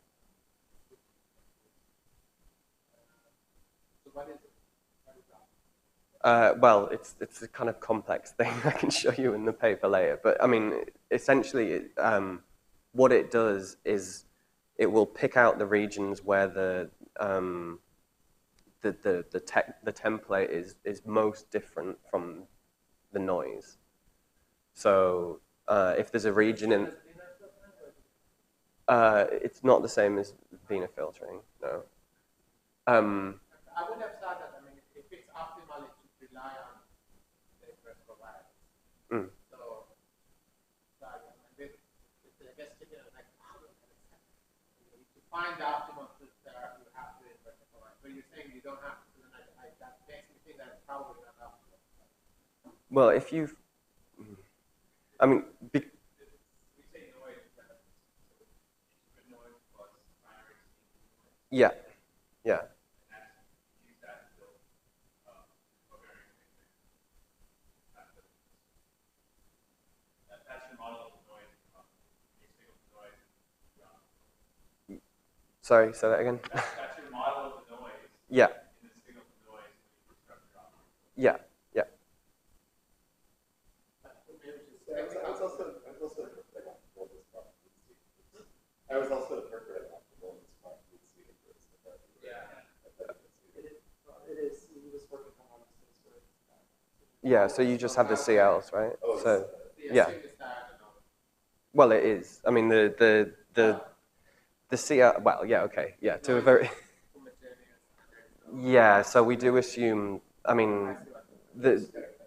So what is it? What is that? Uh, well, it's it's a kind of complex thing. I can show you in the paper later. But I mean, essentially, um, what it does is it will pick out the regions where the um, the the the, te the template is is most different from the noise. So uh, if there's a region in, uh, it's not the same as Wiener filtering. No. Um, I would have thought that, I mean, if it's optimal, it should rely on the first provider. mm. So, so I mean, it's, I guess, taking a next problem. To find the optimal filter, you have to invert the provider. But you're saying you don't have to, then I, I, that makes me think that it's probably not optimal. Well, if you, I mean, be, we say noise, but Yeah, yeah. Use that to build um, covariance matrix. That, that's your model of the noise, um, your signal to noise. Sorry, say that again. That's, that's your model of the noise. Yeah, In the signal to noise when you construct your optical. yeah, yeah. I was, I was also, I was also like, optimal this part. I was also interpreting optimal this part. Yeah. It is, it is, he was working on this sort of. Yeah, so you just have the C Ls, right? Oh, So, The yeah. assume is that, you know, Well, it is. I mean, the the the the C L. Well, yeah, okay, yeah. To a very. homogeneous. Yeah. So we do assume. I mean, the.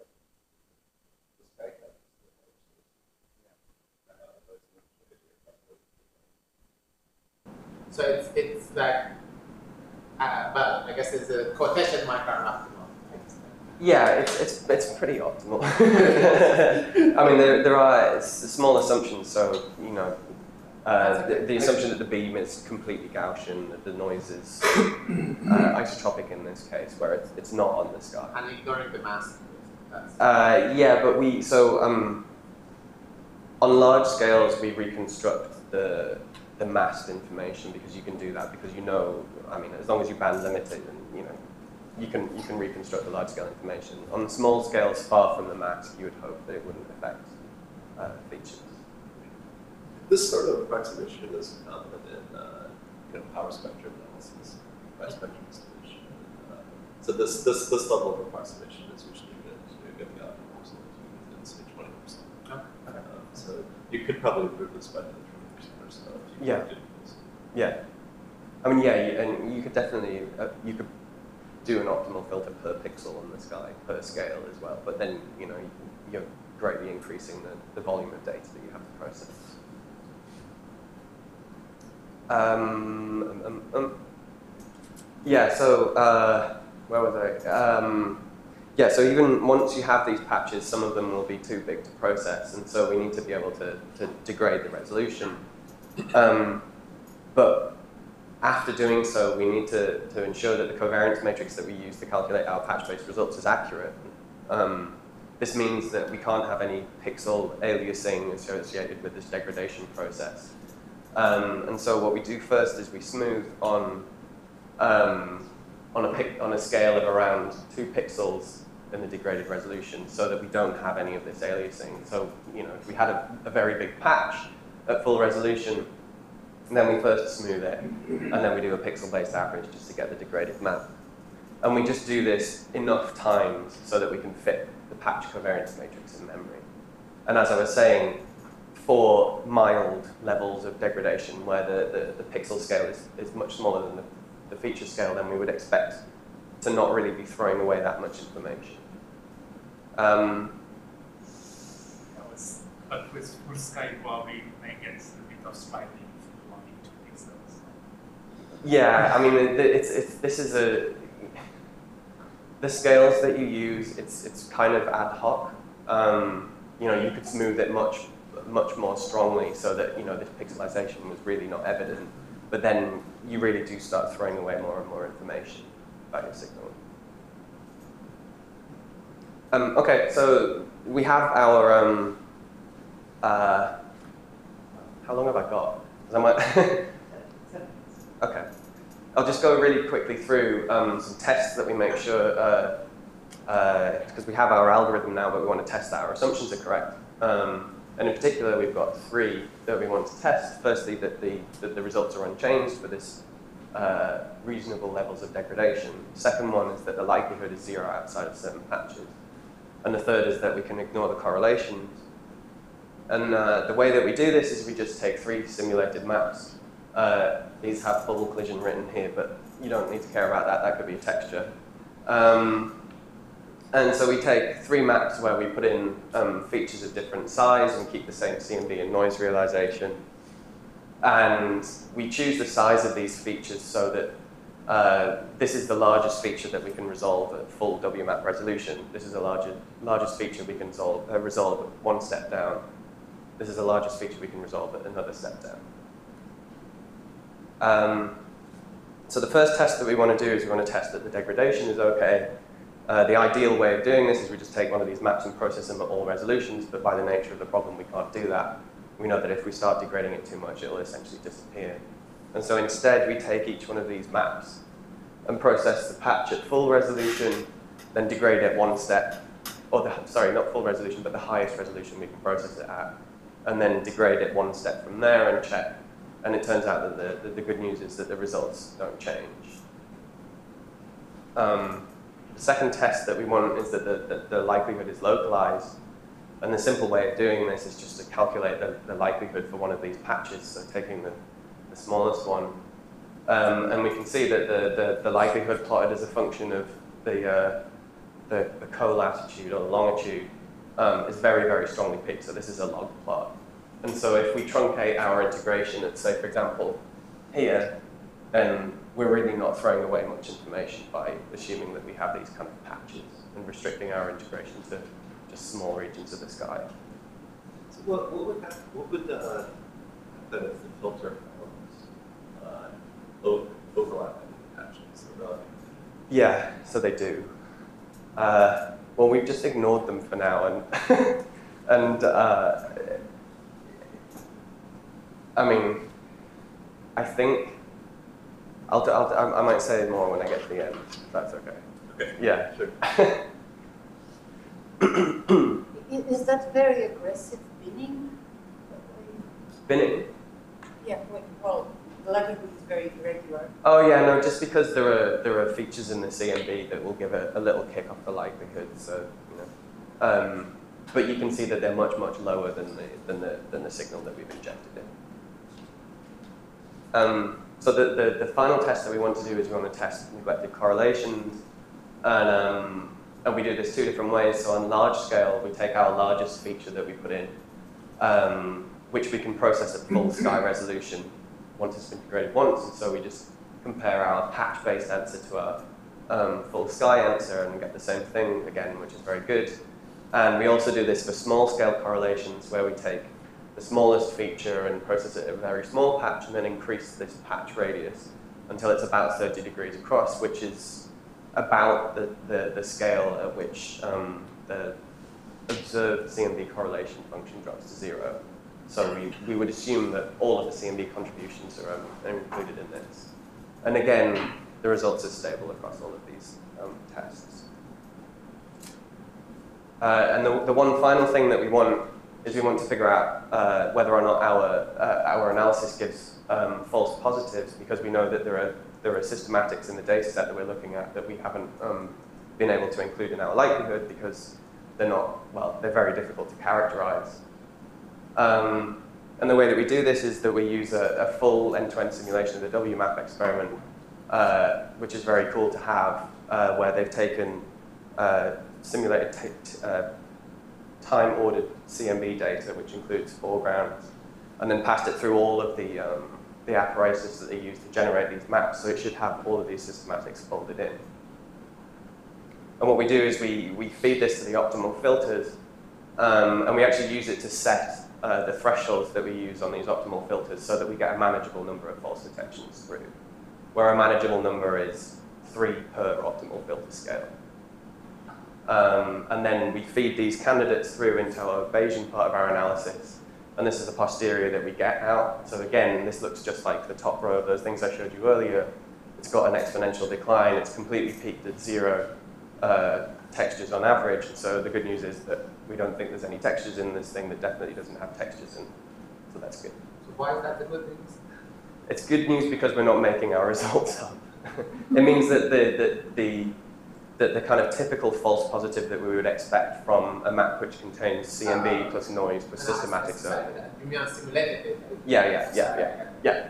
So it's, it's like, uh, well, I guess there's a quotation mark on optimal. I guess. Yeah, it's it's it's pretty optimal. I mean, there there are s- small assumptions. So you know, uh, the, the assumption that the beam is completely Gaussian, that the noise is uh, isotropic in this case, where it's it's not on the sky. And ignoring the mass. That's, Uh, yeah, but we so um, on large scales we reconstruct the the masked information because you can do that because you know. I mean, as long as you band limit it, and you know. You can you can reconstruct the large scale information. On the small scales, far from the mask, you would hope that it wouldn't affect uh, features. This sort of approximation is common in uh, you know, power spectrum analysis by spectrum distribution. Uh, so this, this this level of approximation is usually good to get the optimal result within say twenty percent. Okay. Uh, so you could probably improve this by another twenty percent or so if you Yeah. did this. Yeah, I mean, yeah, you, and you could definitely uh, you could do an optimal filter per pixel on the sky per scale as well. But then you know you're greatly increasing the, the volume of data that you have to process. Um, um, um, um. Yeah, so uh, where was I? Um, yeah, so even once you have these patches, some of them will be too big to process, and so we need to be able to, to degrade the resolution. Um, but after doing so, we need to, to ensure that the covariance matrix that we use to calculate our patch-based results is accurate. Um, this means that we can't have any pixel aliasing associated with this degradation process. Um, and so what we do first is we smooth on, um, on, a pic on a scale of around two pixels in the degraded resolution so that we don't have any of this aliasing. So, you know, if we had a, a very big patch at full resolution, and then we first smooth it, and then we do a pixel-based average just to get the degraded map. And we just do this enough times so that we can fit the patch covariance matrix in memory. And as I was saying, for mild levels of degradation, where the, the, the pixel scale is, is much smaller than the, the feature scale, then we would expect to not really be throwing away that much information. Um, That was, but with full sky probably may get a bit of spikes. Yeah, I mean, it, it's, it's, this is a, the scales that you use, it's, it's kind of ad hoc. Um, you know, you could smooth it much, much more strongly so that, you know, this pixelization was really not evident. But then you really do start throwing away more and more information about your signal. Um, okay, so we have our, um, uh, how long have I got? 'Cause I might Okay, I'll just go really quickly through um, some tests that we make sure, because uh, uh, we have our algorithm now, but we want to test that our assumptions are correct. Um, and in particular, we've got three that we want to test. Firstly, that the, that the results are unchanged for this uh, reasonable levels of degradation. Second one is that the likelihood is zero outside of certain patches. And the third is that we can ignore the correlations. And uh, the way that we do this is we just take three simulated maps. Uh, these have bubble collision written here, but you don't need to care about that. That could be a texture. Um, and so we take three maps where we put in um, features of different size and keep the same C M B and noise realization. And we choose the size of these features so that uh, this is the largest feature that we can resolve at full W map resolution. This is the larger, largest feature we can resolve, uh, resolve at one step down. This is the largest feature we can resolve at another step down. Um, So the first test that we want to do is we want to test that the degradation is okay. Uh, the ideal way of doing this is we just take one of these maps and process them at all resolutions, but by the nature of the problem, we can't do that. We know that if we start degrading it too much, it'll essentially disappear. And so instead, we take each one of these maps and process the patch at full resolution, then degrade it one step, or the, sorry, not full resolution, but the highest resolution we can process it at, and then degrade it one step from there and check. And it turns out that the, the, the good news is that the results don't change. Um, the second test that we want is that the, the, the likelihood is localized. And the simple way of doing this is just to calculate the, the likelihood for one of these patches, so taking the, the smallest one. Um, and we can see that the, the, the likelihood plotted as a function of the, uh, the, the co-latitude or the longitude um, is very, very strongly peaked. So this is a log plot. And so if we truncate our integration at, say, for example, here, then we're really not throwing away much information by assuming that we have these kind of patches and restricting our integration to just small regions of the sky. So what, what would happen, what would the, the, the filter elements uh, o- overlap in patches? Or Yeah, so they do. Uh, well, we've just ignored them for now, and and uh, I mean, I think I'll, I'll I might say more when I get to the end. If that's okay. Okay. Yeah. Sure. Is that very aggressive binning? Binning? Yeah, well, the likelihood is very irregular. Oh yeah, no, just because there are there are features in the C M B that will give a, a little kick off the likelihood. So you know, um, but you can see that they're much much lower than the than the than the signal that we've injected in. Um, so the, the the final test that we want to do is we want to test neglected correlations, and um, and we do this two different ways. So on large scale, we take our largest feature that we put in, um, which we can process at full sky resolution once it's been degraded once. And so we just compare our patch-based answer to our um, full sky answer and get the same thing again, which is very good. And we also do this for small-scale correlations, where we take the smallest feature and process it at a very small patch, and then increase this patch radius until it's about thirty degrees across, which is about the, the, the scale at which um, the observed C M B correlation function drops to zero. So we, we would assume that all of the C M B contributions are, um, are included in this. And again, the results are stable across all of these um, tests. Uh, and the, the one final thing that we want is we want to figure out uh, whether or not our, uh, our analysis gives um, false positives, because we know that there are there are systematics in the data set that we're looking at that we haven't um, been able to include in our likelihood because they're not, well, they're very difficult to characterize. Um, and the way that we do this is that we use a, a full end-to-end simulation of the W MAP experiment, uh, which is very cool to have, uh, where they've taken uh, simulated t uh, time-ordered C M B data, which includes foregrounds, and then passed it through all of the um, the apparatus that they use to generate these maps, so it should have all of these systematics folded in. And what we do is we, we feed this to the optimal filters, um, and we actually use it to set uh, the thresholds that we use on these optimal filters so that we get a manageable number of false detections through, where a manageable number is three per optimal filter scale. Um, and then we feed these candidates through into our Bayesian part of our analysis. And this is the posterior that we get out. So again, this looks just like the top row of those things I showed you earlier. It's got an exponential decline. It's completely peaked at zero uh, textures on average. And so the good news is that we don't think there's any textures in this thing that definitely doesn't have textures in. So that's good. So why is that the good news? It's good news because we're not making our results up. It means that the, the, the The, the kind of typical false positive that we would expect from a map which contains C M B uh, plus noise with systematics only. You mean on simulated data? Yeah, yeah, yeah, yeah, yeah.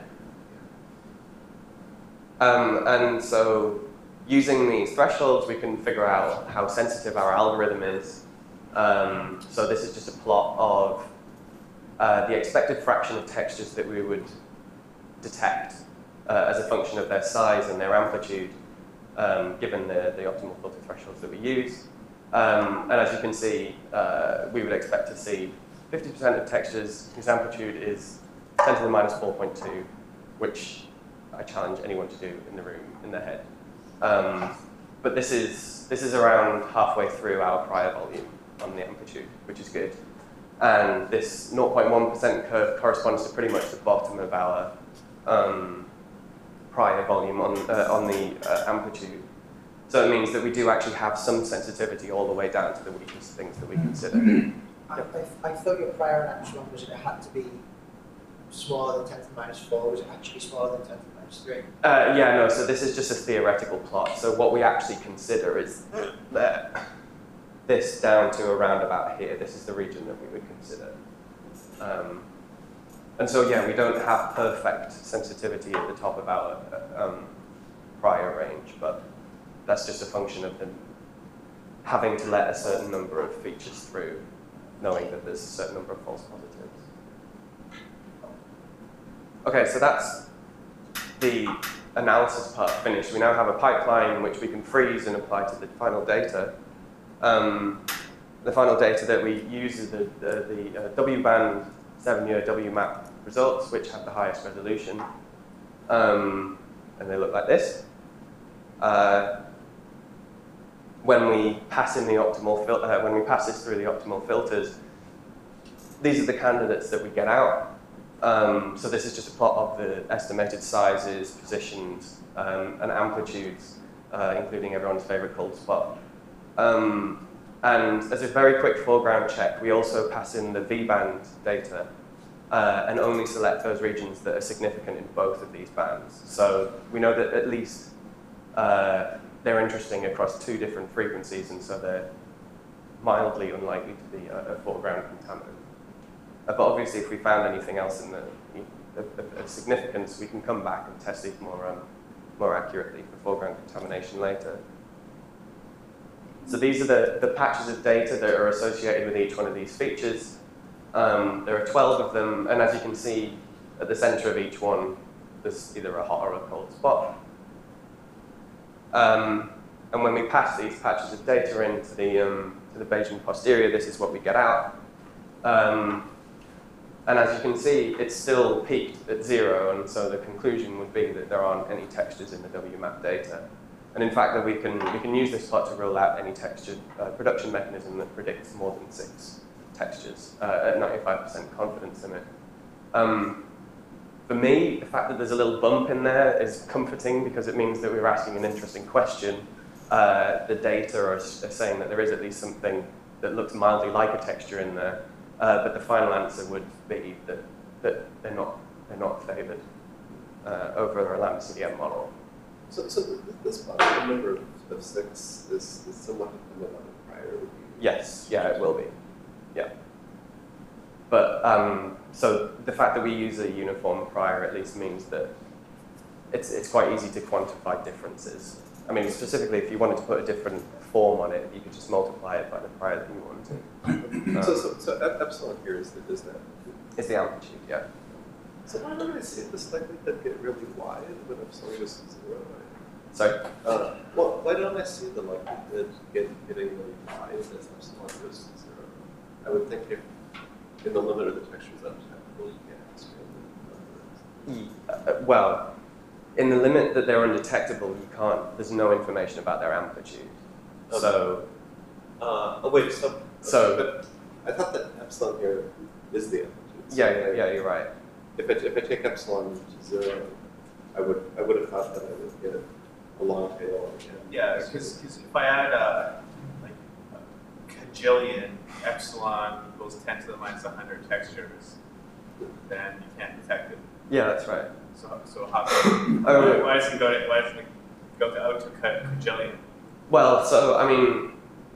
Um, and so using these thresholds, we can figure out how sensitive our algorithm is. Um, so this is just a plot of uh, the expected fraction of textures that we would detect uh, as a function of their size and their amplitude. Um, given the, the optimal filter thresholds that we use. Um, and as you can see, uh, we would expect to see fifty percent of textures whose amplitude is ten to the minus four point two, which I challenge anyone to do in the room, in their head. Um, but this is, this is around halfway through our prior volume on the amplitude, which is good. And this zero point one percent curve corresponds to pretty much the bottom of our um, prior volume on, uh, on the uh, amplitude. So it means that we do actually have some sensitivity all the way down to the weakest things that we consider. I, I, I thought your prior and actual one was that it had to be smaller than ten to the minus four. Was it actually smaller than ten to the minus three? Uh, yeah, no, so this is just a theoretical plot. So what we actually consider is that this down to around about here. This is the region that we would consider. Um, and so, yeah, we don't have perfect sensitivity at the top of our um, prior range, but that's just a function of them having to let a certain number of features through, knowing that there's a certain number of false positives. Okay, so that's the analysis part finished. We now have a pipeline which we can freeze and apply to the final data. Um, the final data that we use is the, the, the uh, W-band seven-year W map results, which have the highest resolution. Um, and they look like this. Uh, when we pass in the optimal fil uh, when we pass this through the optimal filters, these are the candidates that we get out. Um, so this is just a plot of the estimated sizes, positions, um, and amplitudes, uh, including everyone's favorite cold spot. Um, and as a very quick foreground check, we also pass in the V-band data uh, and only select those regions that are significant in both of these bands. So we know that at least uh, they're interesting across two different frequencies, and so they're mildly unlikely to be a, a foreground contaminant. Uh, but obviously, if we found anything else in the, of, of, of significance, we can come back and test these more, um, more accurately for foreground contamination later. So these are the, the patches of data that are associated with each one of these features. Um, there are twelve of them, and as you can see, at the center of each one, there's either a hot or a cold spot. Um, and when we pass these patches of data into the, um, to the Bayesian posterior, this is what we get out. Um, and as you can see, it's still peaked at zero, and so the conclusion would be that there aren't any textures in the W map data. And in fact, that we can, we can use this plot to rule out any texture uh, production mechanism that predicts more than six textures uh, at ninety-five percent confidence in it. Um, for me, the fact that there's a little bump in there is comforting because it means that we're asking an interesting question. Uh, the data are, are saying that there is at least something that looks mildly like a texture in there, uh, but the final answer would be that, that they're not, they're not favored uh, over a lambda C D M model. So, so this bottom number of six is, is somewhat dependent on the prior review? Yes, yeah, it will be. Yeah. But, um, so the fact that we use a uniform prior at least means that it's, it's quite easy to quantify differences. I mean, specifically, if you wanted to put a different form on it, you could just multiply it by the prior that you wanted. Um, so, so, so epsilon here is the, is that? Is the amplitude, yeah. So why don't I see this likelihood get really wide when epsilon goes to zero? Sorry? Uh, well, why don't I see the likelihood get, getting really wide as epsilon goes to zero? I would think if in the limit of the textures undetectable, you can't expand the numbers. Uh, well, in the limit that they're undetectable, you can't, there's no information about their amplitude. Okay. So, uh, oh wait, so, so but I thought that epsilon here is the amplitude. So yeah, yeah, yeah, you're right. If I, if I take epsilon to zero, I would I would have thought that I would get a long tail. And yeah, because if I add a, like a cajillion epsilon equals ten to the minus one hundred textures, then you can't detect it. Yeah, that's right. So so how? oh, why does it go to why does it go to out to cajillion? Well, so I mean,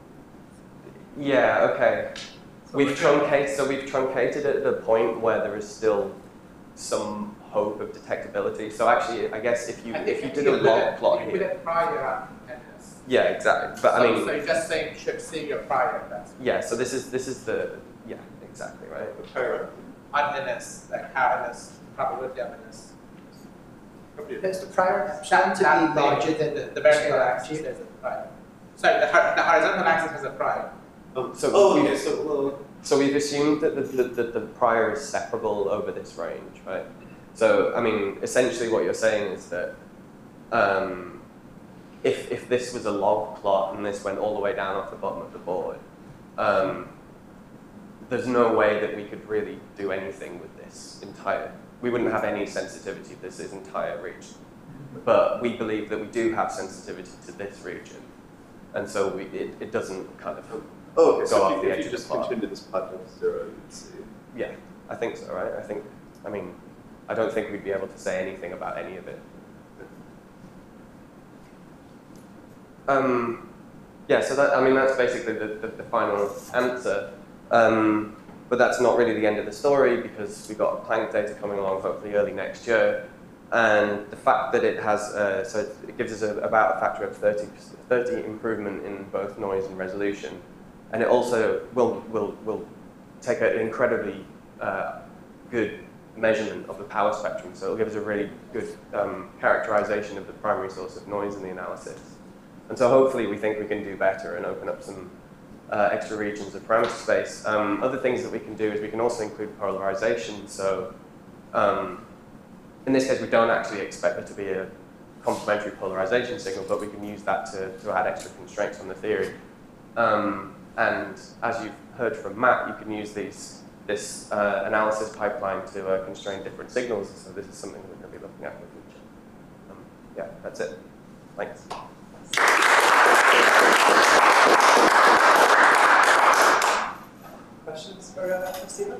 yeah, okay. So we've truncated, so we've truncated at the point where there is still some hope of detectability. So actually, I guess if you if you did a log plot here, you put a prior at this. Yeah, exactly. But so, I mean, so you're just saying should see your prior. That's yeah. So this is this is the yeah exactly right. The prior oddness, like hardness, probability of oddness. It's the prior epsilon to that be larger than the, the vertical axis. There's a prior. Sorry, the, the horizontal axis has a prior. Um, so oh, we, okay. So well. So we've assumed that the, the, the, the prior is separable over this range, right? So, I mean, essentially what you're saying is that um, if, if this was a log plot and this went all the way down off the bottom of the board, um, there's no way that we could really do anything with this entire, we wouldn't have any sensitivity to this entire region. But we believe that we do have sensitivity to this region. And so we, it, it doesn't kind of Oh, okay, go so off if the you, edge if of you the just plot. continue this plot down to zero, you'd see. Yeah, I think so, right? I think, I mean, I don't think we'd be able to say anything about any of it. Um, yeah, so that, I mean, that's basically the, the, the final answer. Um, but that's not really the end of the story because we've got Planck data coming along hopefully early next year. And the fact that it has, uh, so it gives us a, about a factor of thirty, thirty improvement in both noise and resolution. And it also will, will, will take an incredibly uh, good measurement of the power spectrum. So it'll give us a really good um, characterization of the primary source of noise in the analysis. And so hopefully we think we can do better and open up some uh, extra regions of parameter space. Um, other things that we can do is we can also include polarization. So um, in this case, we don't actually expect there to be a complementary polarization signal, but we can use that to, to add extra constraints on the theory. Um, and as you've heard from Matt, you can use these, this uh, analysis pipeline to uh, constrain different signals. So this is something we're going to be looking at in the future. Um, yeah, that's it. Thanks. Questions for, uh, for Stephen?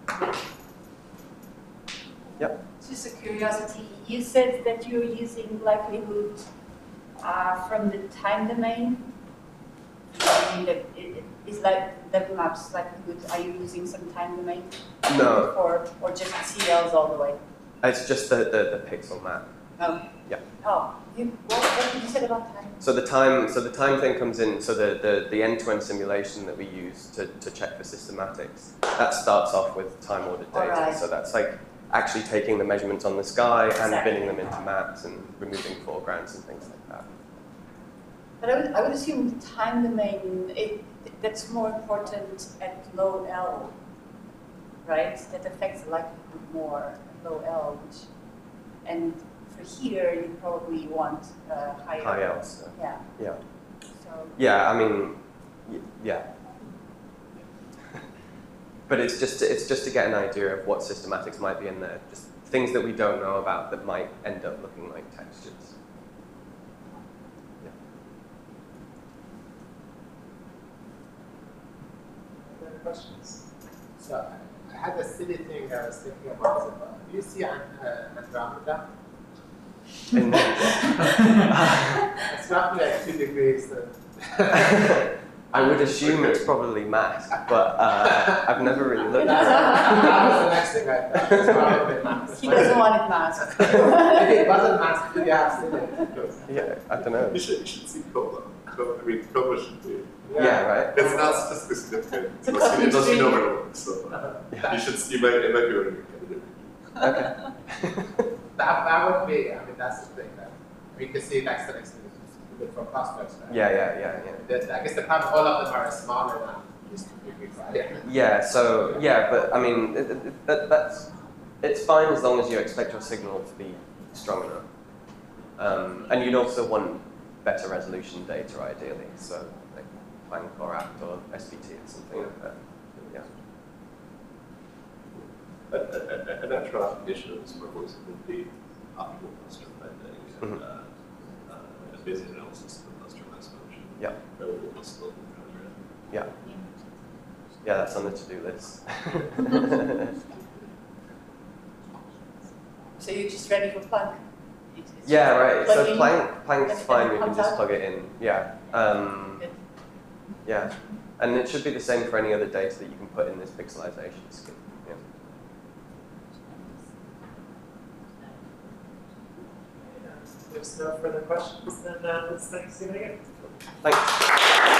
Yep. Just a curiosity, you said that you're using likelihood uh, from the time domain. I mean, that it, it's like the maps likelihood. Are you using some time domain? No. Or or just C Ls all the way? It's just the, the, the pixel map. Oh. Yeah. Oh, you, what, what did you say about time? So the time, so the time thing comes in. So the, the, the end-to-end simulation that we use to, to check for systematics, that starts off with time-ordered data. Alright. So that's like actually taking the measurements on the sky and Exactly. binning them into maps and removing foregrounds and things like that. But I would, I would assume the time domain, it, that's more important at low L, right? That affects the likelihood more at low L, which, and for here, you probably want uh, higher. High L. So, Yeah. yeah. So, Yeah. I mean, y- yeah. But it's just it's just to get an idea of what systematics might be in there, just things that we don't know about that might end up looking like textures. Yeah. Any other questions? So I had a silly thing I was thinking about. So, do you see an, uh, Andromeda? In It's roughly like two degrees. So. I would assume it's probably masked, but uh, I've never really looked That's, at it. that was the next thing I thought. It's probably masked. he doesn't want it masked. If it wasn't masked, would you have seen it? Yeah, I don't know. You should, you should see COLA. Co- I mean, COLA should be. Yeah, right. It's not statistically significant unless you, unless you know where it works. So Yeah. you should see, it might, it might be really good. Okay. That, that would be, I mean, that's the thing. That we can see next to next to it from clusters. Right? Yeah, yeah, yeah, yeah. The, I guess the problem, all of them are smaller than these two degrees. Right? Yeah, so, yeah, but I mean, it, it, that, that's, it's fine as long as you expect your signal to be strong enough. Um, and you'd also want better resolution data, ideally, so like Planck or A C T or S V T or something like that. Yeah. A, a, a natural application of this work was would be optimal cluster bending and Mhm. uh, uh, Bayesian analysis of the cluster mass function. Yeah. Relatively close to the program. Yeah. Yeah, that's on the to-do list. So you're just ready for Planck? It's- it's Yeah, right. plug So in. Planck, Planck's and- fine. and We it can comes just out? plug it in. Yeah. Um, Good. yeah. And it should be the same for any other data that you can put in this pixelization scheme. Yeah. If there's no further questions, then uh, let's thank Stephen again. Thanks.